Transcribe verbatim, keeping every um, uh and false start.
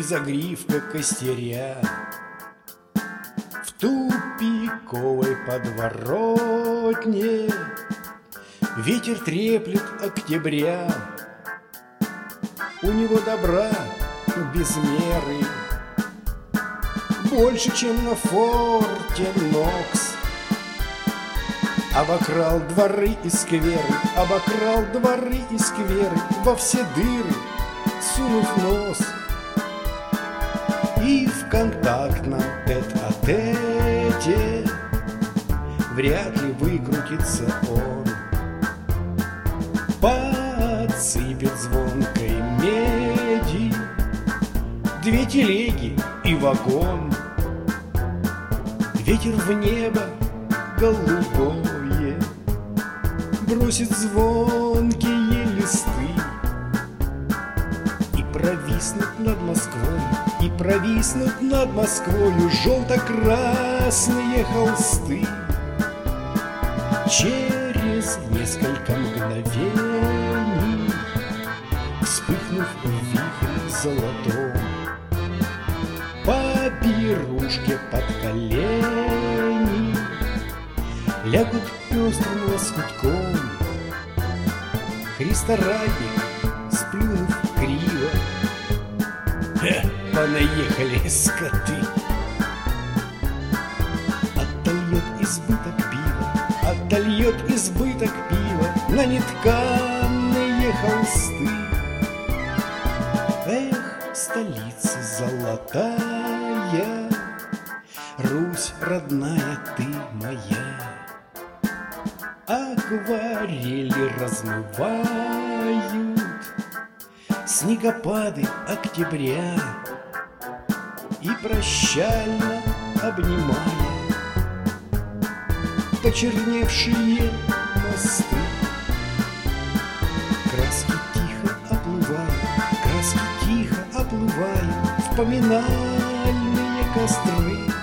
загривка костеря. В тупиковой подворотне ветер треплет октября. У него добра без меры, больше, чем на форте Нокс. Обокрал дворы и скверы, обокрал дворы и скверы, во все дыры сунув нос. И в контактном тет-а-тете вряд ли выкрутится он. Подсыпет звонкой меди две телеги и вагон. Ветер в небо голубое бросит звонкие листы и провиснут над Москвой, и провиснут над Москвою желто-красные холсты. Через несколько мгновений, вспыхнув в вихре золотом, по пирушке под колени лягут пестрым лоскутком. Христорадник, сплюнув криво, понаехали скоты. Отольет избыток пива, отольет избыток пива на нетканные холсты. Эх, столица золотая, Русь родная ты моя. Акварели размывают снегопады октября, и прощально обнимая почерневшие мосты, краски тихо оплывают, краски тихо оплывают в поминальные костры.